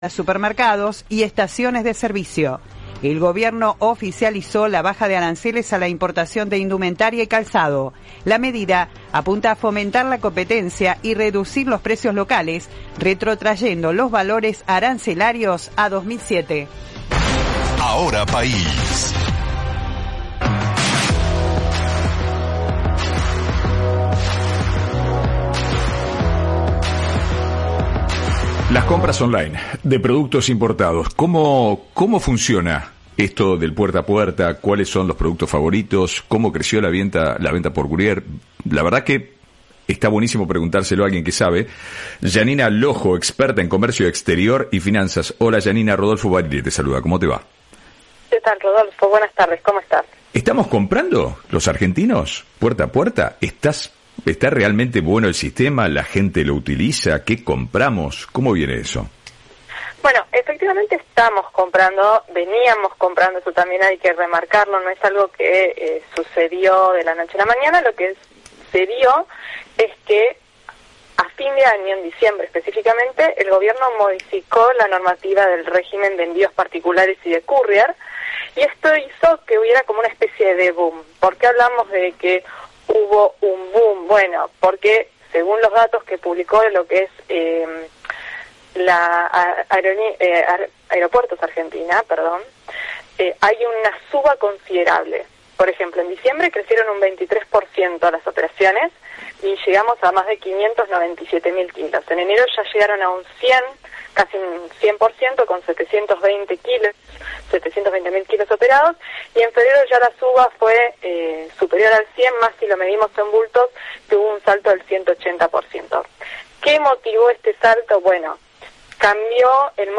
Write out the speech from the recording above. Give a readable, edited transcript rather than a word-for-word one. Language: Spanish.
supermercados y estaciones de servicio. El gobierno oficializó la baja de aranceles a la importación de indumentaria y calzado. La medida apunta a fomentar la competencia y reducir los precios locales, retrotrayendo los valores arancelarios a 2007. Ahora País. Las compras online de productos importados, ¿cómo funciona esto del puerta a puerta? ¿Cuáles son los productos favoritos? ¿Cómo creció la venta por courier? La verdad que está buenísimo preguntárselo a alguien que sabe. Janina Lojo, experta en comercio exterior y finanzas. Hola Janina, Rodolfo Barili te saluda, ¿cómo te va? ¿Qué tal, Rodolfo? Buenas tardes, ¿cómo estás? ¿Estamos comprando los argentinos puerta a puerta? ¿Está realmente bueno el sistema? ¿La gente lo utiliza? ¿Qué compramos? ¿Cómo viene eso? Bueno, efectivamente veníamos comprando, eso también hay que remarcarlo, no es algo que sucedió de la noche a la mañana. Lo que se dio es que a fin de año, en diciembre específicamente, el gobierno modificó la normativa del régimen de envíos particulares y de courier, y esto hizo que hubiera como una especie de boom. ¿Por qué hablamos de que hubo un boom? Bueno, porque según los datos que publicó lo que es Aeropuertos Argentina, hay una suba considerable. Por ejemplo, en diciembre crecieron un 23% las operaciones y llegamos a más de 597.000 kilos. En enero ya llegaron a un 100, casi un 100%, con 720.000 kilos operados, y en febrero ya la suba fue superior al 100, más si lo medimos en bultos, que hubo un salto del 180%. ¿Qué motivó este salto? Bueno, cambió el